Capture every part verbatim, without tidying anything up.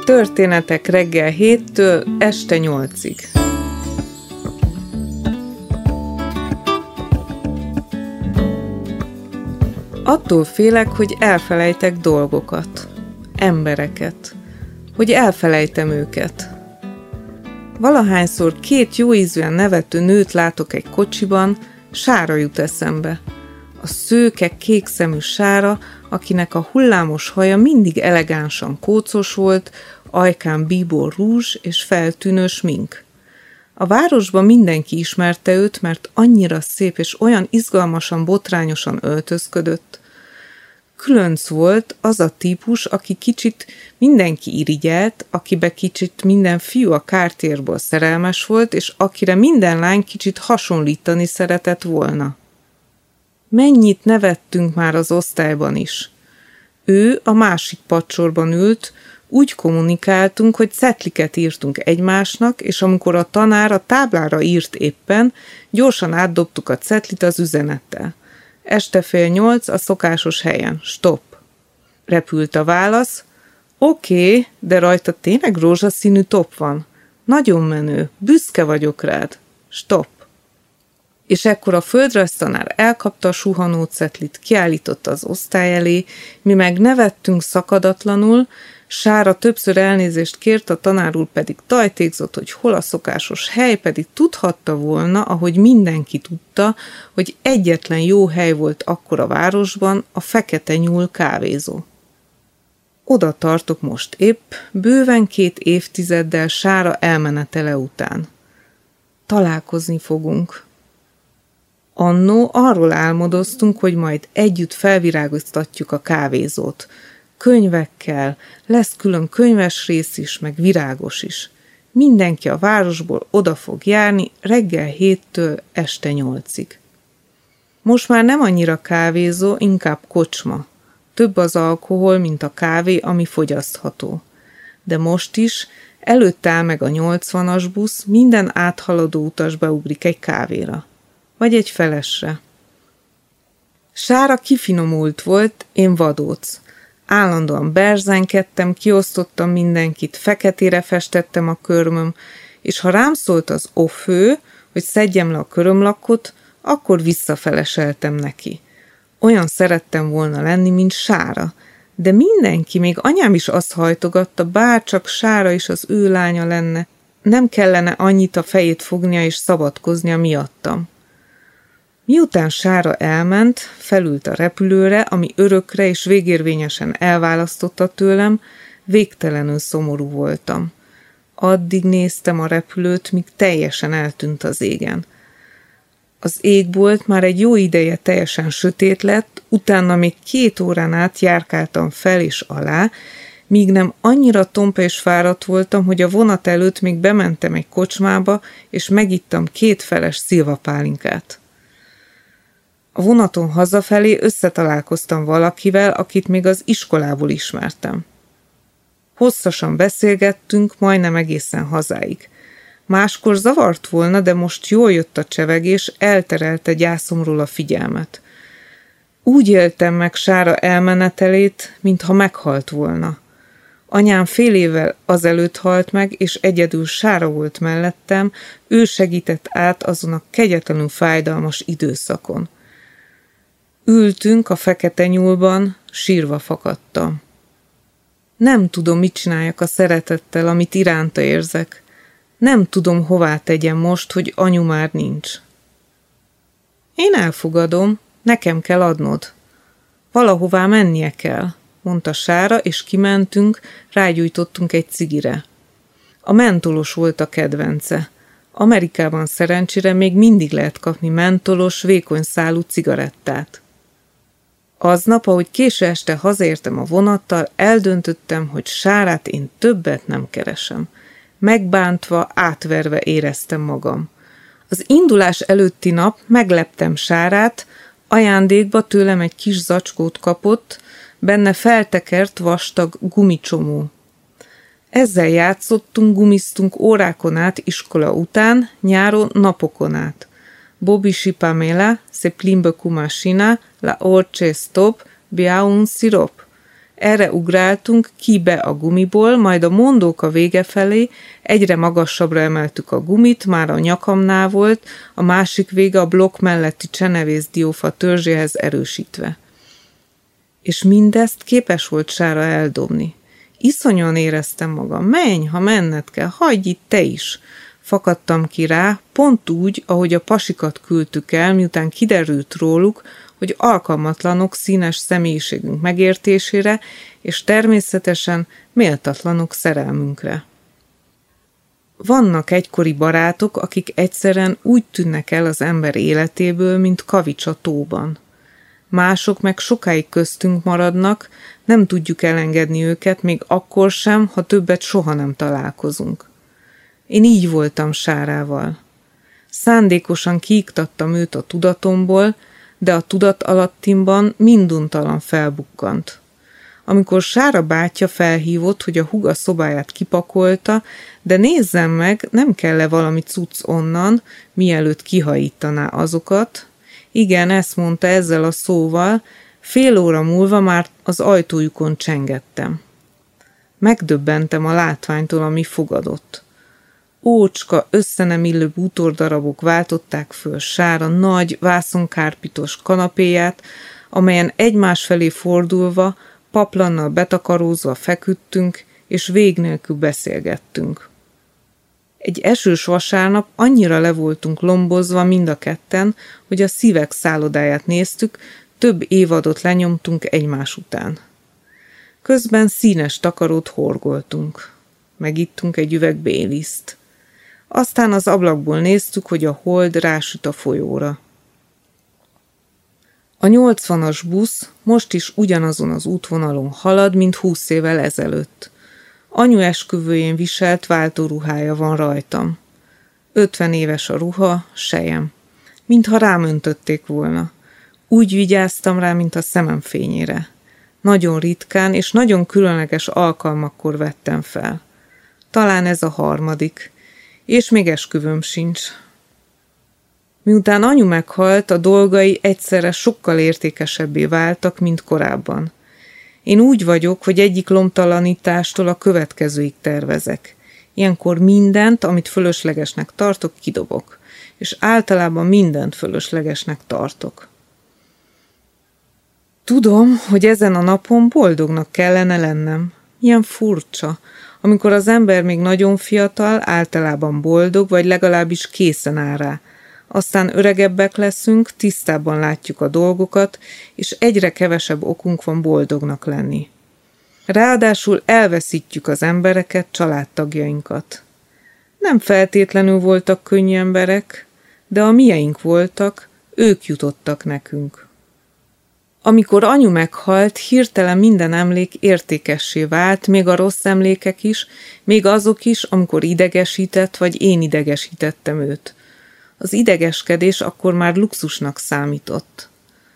Történetek reggel héttől este nyolcig. Attól félek, hogy elfelejtek dolgokat, embereket, hogy elfelejtem őket. Valahányszor két jóízűen nevető nőt látok egy kocsiban, Sára jut eszembe. A szőke, kékszemű Sára, akinek a hullámos haja mindig elegánsan kócos volt, ajkán bíbor rúzs és feltűnő smink. A városban mindenki ismerte őt, mert annyira szép és olyan izgalmasan, botrányosan öltözködött. Különc volt az a típus, aki kicsit mindenki irigyelt, akibe kicsit minden fiú a Cartierból szerelmes volt, és akire minden lány kicsit hasonlítani szeretett volna. Mennyit nevettünk már az osztályban is. Ő a másik padsorban ült, úgy kommunikáltunk, hogy cetliket írtunk egymásnak, és amikor a tanár a táblára írt éppen, gyorsan átdobtuk a cetlit az üzenettel. Este fél nyolc a szokásos helyen. Stop. Repült a válasz. Oké, okay, de rajta tényleg rózsaszínű top van. Nagyon menő. Büszke vagyok rád. Stop. És ekkor a földrajztanár elkapta a suhanó cetlit, kiállította az osztály elé, mi meg nevettünk szakadatlanul, Sára többször elnézést kért, a tanár úr pedig tajtékzott, hogy hol a szokásos hely, pedig tudhatta volna, ahogy mindenki tudta, hogy egyetlen jó hely volt akkor a városban, a Fekete Nyúl kávézó. Oda tartok most épp, bőven két évtizeddel Sára elmenetele után. Találkozni fogunk. Annó arról álmodoztunk, hogy majd együtt felvirágoztatjuk a kávézót. Könyvekkel, lesz külön könyves rész is, meg virágos is. Mindenki a városból oda fog járni reggel héttől este nyolcig. Most már nem annyira kávézó, inkább kocsma. Több az alkohol, mint a kávé, ami fogyasztható. De most is, előtt áll meg a nyolcvanas busz, minden áthaladó utas beugrik egy kávéra. Vagy egy felesre. Sára kifinomult volt, én vadóc. Állandóan berzenkedtem, kiosztottam mindenkit, feketére festettem a körmöm, és ha rám szólt az ofő, hogy szedjem le a körömlakot, akkor visszafeleseltem neki. Olyan szerettem volna lenni, mint Sára, de mindenki, még anyám is azt hajtogatta, bárcsak Sára is az ő lánya lenne, nem kellene annyit a fejét fognia és szabadkoznia miattam. Miután Sára elment, felült a repülőre, ami örökre és végérvényesen elválasztotta tőlem, végtelenül szomorú voltam. Addig néztem a repülőt, míg teljesen eltűnt az égen. Az égbolt már egy jó ideje teljesen sötét lett, utána még két órán át járkáltam fel és alá, míg nem annyira tompa és fáradt voltam, hogy a vonat előtt még bementem egy kocsmába, és megittam két feles szilvapálinkát. A vonaton hazafelé összetalálkoztam valakivel, akit még az iskolából ismertem. Hosszasan beszélgettünk, majdnem egészen hazáig. Máskor zavart volna, de most jól jött a csevegés, elterelte gyászomról a figyelmet. Úgy éltem meg Sára elmenetelét, mintha meghalt volna. Anyám fél évvel azelőtt halt meg, és egyedül Sára volt mellettem, ő segített át azon a kegyetlenül fájdalmas időszakon. Ültünk a Fekete Nyúlban, sírva fakadtam. Nem tudom, mit csináljak a szeretettel, amit iránta érzek. Nem tudom, hová tegyem most, hogy anyu már nincs. Én elfogadom, nekem kell adnod. Valahová mennie kell, mondta Sára, és kimentünk, rágyújtottunk egy cigire. A mentolos volt a kedvence. Amerikában szerencsére még mindig lehet kapni mentolos, vékony szálú cigarettát. Aznap, ahogy késő este hazaértem a vonattal, eldöntöttem, hogy Sárát én többet nem keresem. Megbántva, átverve éreztem magam. Az indulás előtti nap megleptem Sárát, ajándékba tőlem egy kis zacskót kapott, benne feltekert vastag gumicsomó. Ezzel játszottunk, gumiztunk órákon át iskola után, nyáron napokon át. Bobby și Pamela se plimbă cu mașina, la orice stop bea un sirop. Erre ugráltunk ki be a gumiból, majd a mondóka vége felé egyre magasabbra emeltük a gumit, már a nyakamnál volt, a másik vége a blokk melletti csenevészdiófa törzséhez erősítve. És mindezt képes volt Sára eldobni. Iszonyan éreztem magam, menj, ha menned kell, hagyj itt te is. Fakadtam ki rá, pont úgy, ahogy a pasikat küldtük el, miután kiderült róluk, hogy alkalmatlanok színes személyiségünk megértésére, és természetesen méltatlanok szerelmünkre. Vannak egykori barátok, akik egyszerűen úgy tűnnek el az ember életéből, mint kavics a tóban. Mások meg sokáig köztünk maradnak, nem tudjuk elengedni őket, még akkor sem, ha többet soha nem találkozunk. Én így voltam Sárával. Szándékosan kiiktattam őt a tudatomból, de a tudat alattimban minduntalan felbukkant. Amikor Sára bátyja felhívott, hogy a húga szobáját kipakolta, de nézzem meg, nem kell-e valami cucc onnan, mielőtt kihajítaná azokat. Igen, ezt mondta ezzel a szóval, fél óra múlva már az ajtójukon csengettem. Megdöbbentem a látványtól, ami fogadott. Ócska, össze nem illő bútordarabok váltották föl Sára nagy, vászonkárpitos kanapéját, amelyen egymás felé fordulva, paplannal betakarózva feküdtünk, és vég nélkül beszélgettünk. Egy esős vasárnap annyira le voltunk lombozva mind a ketten, hogy a Szívek szállodáját néztük, több évadot lenyomtunk egymás után. Közben színes takarót horgoltunk. Megittunk egy üveg Baileyszt. Aztán az ablakból néztük, hogy a hold rásüt a folyóra. A nyolcvanas busz most is ugyanazon az útvonalon halad, mint húsz évvel ezelőtt. Anyu esküvőjén viselt váltóruhája van rajtam. Ötven éves a ruha, sejem. Mintha rám öntötték volna. Úgy vigyáztam rá, mint a szemem fényére. Nagyon ritkán és nagyon különleges alkalmakkor vettem fel. Talán ez a harmadik. És még esküvőm sincs. Miután anyu meghalt, a dolgai egyszerre sokkal értékesebbé váltak, mint korábban. Én úgy vagyok, hogy egyik lomtalanítástól a következőig tervezek. Ilyenkor mindent, amit fölöslegesnek tartok, kidobok. És általában mindent fölöslegesnek tartok. Tudom, hogy ezen a napon boldognak kellene lennem. Milyen furcsa. Amikor az ember még nagyon fiatal, általában boldog, vagy legalábbis készen áll rá. Aztán öregebbek leszünk, tisztábban látjuk a dolgokat, és egyre kevesebb okunk van boldognak lenni. Ráadásul elveszítjük az embereket, családtagjainkat. Nem feltétlenül voltak könnyű emberek, de a mieink voltak, ők jutottak nekünk. Amikor anyu meghalt, hirtelen minden emlék értékessé vált, még a rossz emlékek is, még azok is, amikor idegesített, vagy én idegesítettem őt. Az idegeskedés akkor már luxusnak számított.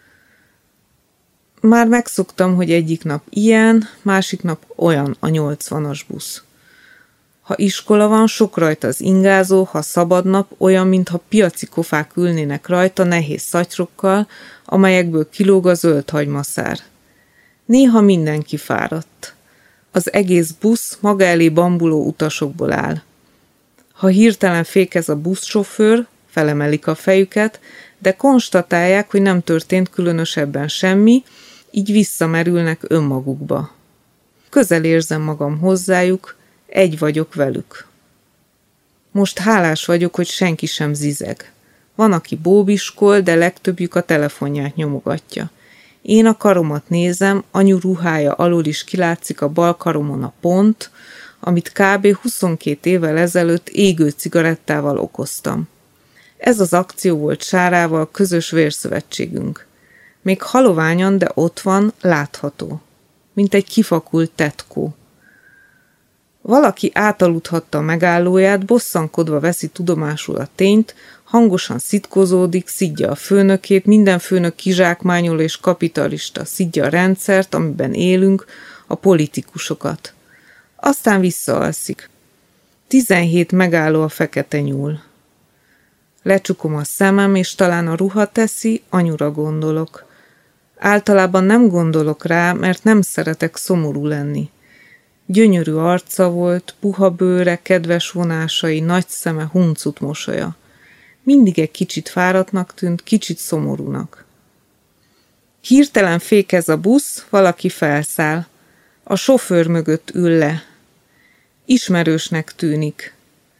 Már megszoktam, hogy egyik nap ilyen, másik nap olyan a nyolcvanas busz. Ha iskola van, sok rajta az ingázó, ha szabad nap, olyan, mintha piaci kofák ülnének rajta nehéz szatyrokkal, amelyekből kilóg a zöld hagymaszár. Néha mindenki fáradt. Az egész busz maga elé bambuló utasokból áll. Ha hirtelen fékez a buszsofőr, felemelik a fejüket, de konstatálják, hogy nem történt különösebben semmi, így visszamerülnek önmagukba. Közel érzem magam hozzájuk, egy vagyok velük. Most hálás vagyok, hogy senki sem zizeg. Van, aki bóbiskol, de legtöbbjük a telefonját nyomogatja. Én a karomat nézem, anyu ruhája alól is kilátszik a bal karomon a pont, amit kb. huszonkét évvel ezelőtt égő cigarettával okoztam. Ez az akció volt Sárával közös vérszövetségünk. Még haloványan, de ott van, látható. Mint egy kifakult tetkó. Valaki átaludhatta a megállóját, bosszankodva veszi tudomásul a tényt, hangosan szitkozódik, szidja a főnökét, minden főnök kizsákmányol és kapitalista, szidja a rendszert, amiben élünk, a politikusokat. Aztán visszaalszik. Tizenhét megálló a fekete nyúl. Lecsukom a szemem, és talán a ruha teszi, anyura gondolok. Általában nem gondolok rá, mert nem szeretek szomorú lenni. Gyönyörű arca volt, puha bőre, kedves vonásai, nagy szeme, huncut mosolya. Mindig egy kicsit fáradtnak tűnt, kicsit szomorúnak. Hirtelen fékez a busz, valaki felszáll. A sofőr mögött ül le. Ismerősnek tűnik.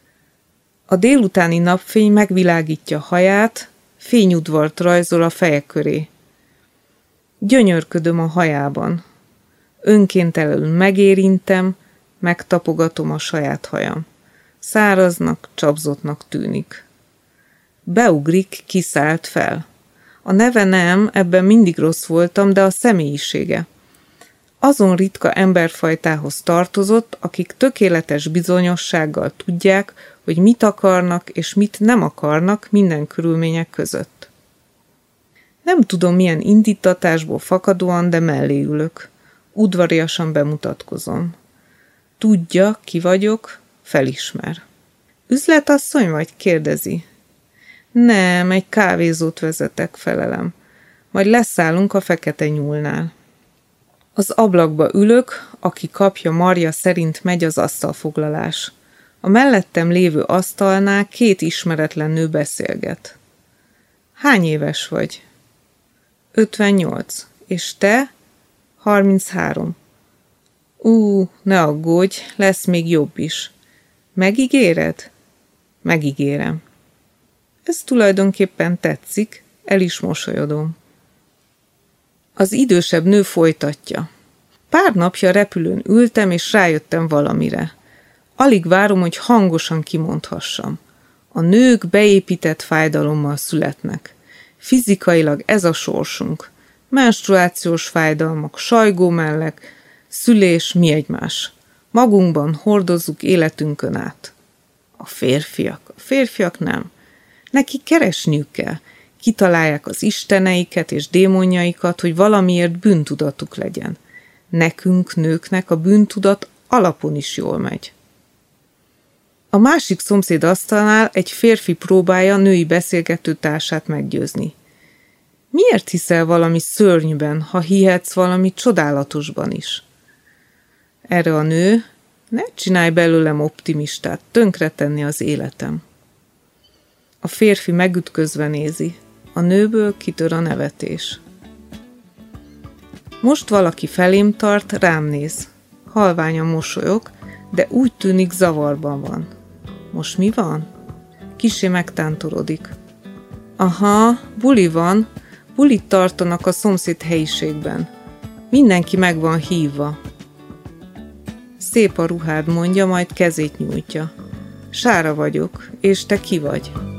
A délutáni napfény megvilágítja haját, fényudvart rajzol a feje köré. Gyönyörködöm a hajában. Önkéntelenül megérintem, megtapogatom a saját hajam. Száraznak, csapzottnak tűnik. Beugrik, kiszállt fel. A neve nem, ebben mindig rossz voltam, de a személyisége. Azon ritka emberfajtához tartozott, akik tökéletes bizonyossággal tudják, hogy mit akarnak és mit nem akarnak minden körülmények között. Nem tudom, milyen indítatásból fakadóan, de mellé ülök. Udvariasan bemutatkozom. Tudja, ki vagyok, felismer. Üzletasszony vagy? Kérdezi. Nem, egy kávézót vezetek, felelem. Majd leszállunk a Fekete Nyúlnál. Az ablakba ülök, aki kapja marja szerint megy az asztalfoglalás. A mellettem lévő asztalnál két ismeretlen nő beszélget. Hány éves vagy? ötvennyolc. És te? harminchárom. Ú, ne aggódj, lesz még jobb is. Megígéred? Megígérem. Ez tulajdonképpen tetszik, el is mosolyodom. Az idősebb nő folytatja. Pár napja repülőn ültem, és rájöttem valamire. Alig várom, hogy hangosan kimondhassam. A nők beépített fájdalommal születnek. Fizikailag ez a sorsunk. Menstruációs fájdalmak, sajgómellek, szülés, mi egymás. Magunkban hordozzuk életünkön át. A férfiak, a férfiak nem. Nekik keresniük kell. Kitalálják az isteneiket és démonjaikat, hogy valamiért bűntudatuk legyen. Nekünk, nőknek a bűntudat alapon is jól megy. A másik szomszéd asztalnál egy férfi próbálja női beszélgető társát meggyőzni. Miért hiszel valami szörnyűben, ha hihetsz valami csodálatosban is? Erre a nő, ne csinálj belőlem optimistát, tönkretenni az életem. A férfi megütközve nézi. A nőből kitör a nevetés. Most valaki felém tart, rám néz. Halványan mosolyog, de úgy tűnik zavarban van. Most mi van? Kissé megtántorodik. Aha, buli van, bulit tartanak a szomszéd helyiségben. Mindenki meg van hívva. Szép a ruhád, mondja, majd kezét nyújtja. Sára vagyok, és te ki vagy?